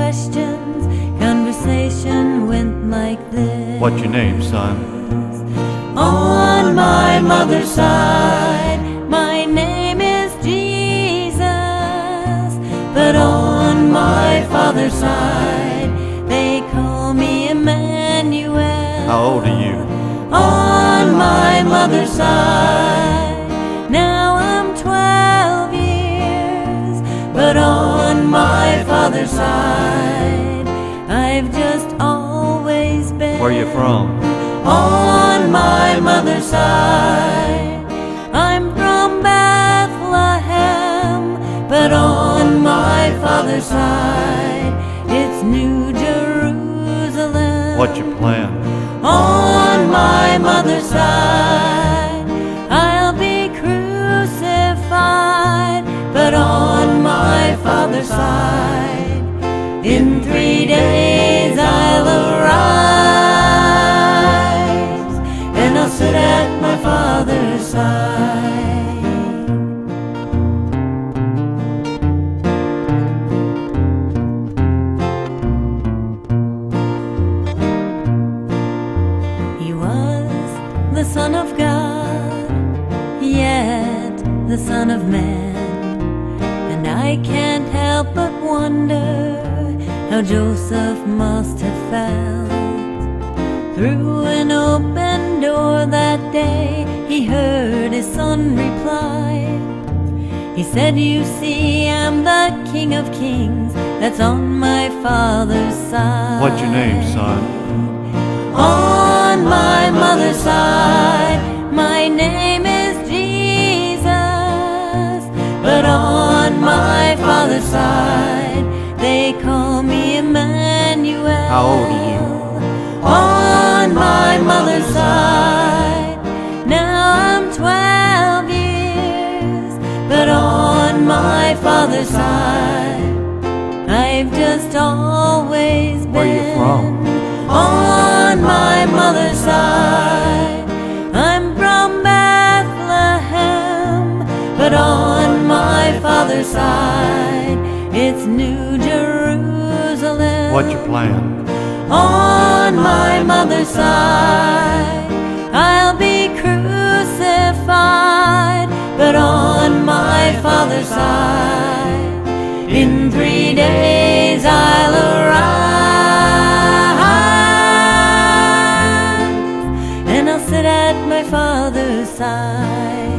questions. Conversation went like this. What's your name, son? On my mother's side, my name is Jesus. But on my father's side, they call me Emmanuel. How old are you? On my mother's side, now I'm 12 years. But on my father's side, I've just always been. Where are you from? On my mother's side, I'm from Bethlehem. But on my father's side, it's New Jerusalem. What's your plan? On my mother's side, I'll be crucified. But on my father's side, in 3 days I'll arise, and I'll sit at my father's side. He was the Son of God, yet the Son of Man. And I can't help but wonder how Joseph must have felt. Through an open door that day, he heard his son reply. He said, "You see, I'm the King of Kings, that's on my father's side." What's your name, son? On my mother's side, my name is Jesus. But on my father's side, they call me Emmanuel. How old are you? On my mother's side, now I'm 12 years. But on my father's side, I've just always been. Where are you from? On my mother's side, I'm from Bethlehem. But on my father's side, it's New Jerusalem. What's your plan? On my mother's side, I'll be crucified. But on my father's side, in 3 days I'll arise, and I'll sit at my father's side.